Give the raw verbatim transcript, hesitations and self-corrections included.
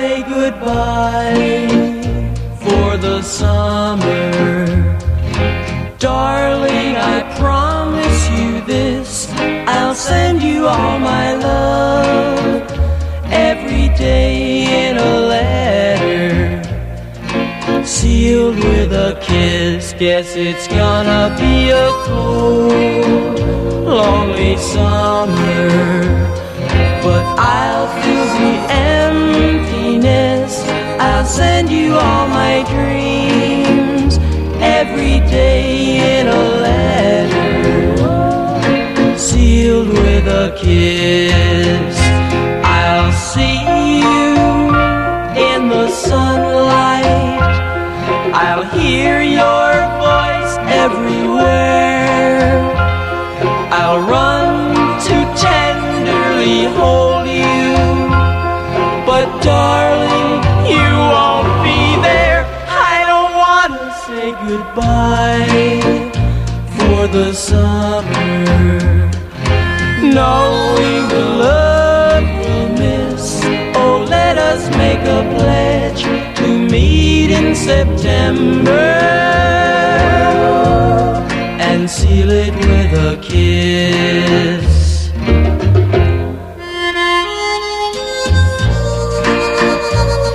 say goodbye for the summer. Darling, I promise you this, I'll send you all my love every day in a letter, sealed with a kiss. Guess it's gonna be a cold, lonely summer, but I'll fill the emptiness. I'll send you all my dreams every day in a letter, sealed with a kiss. I'll see you in the sunlight, I'll hear your voice everywhere, I'll run to tenderly hold you, but darling, you won't be there. I don't want to say goodbye for the summer, knowing the love we'll miss. Oh, let us make a pledge to meet in September.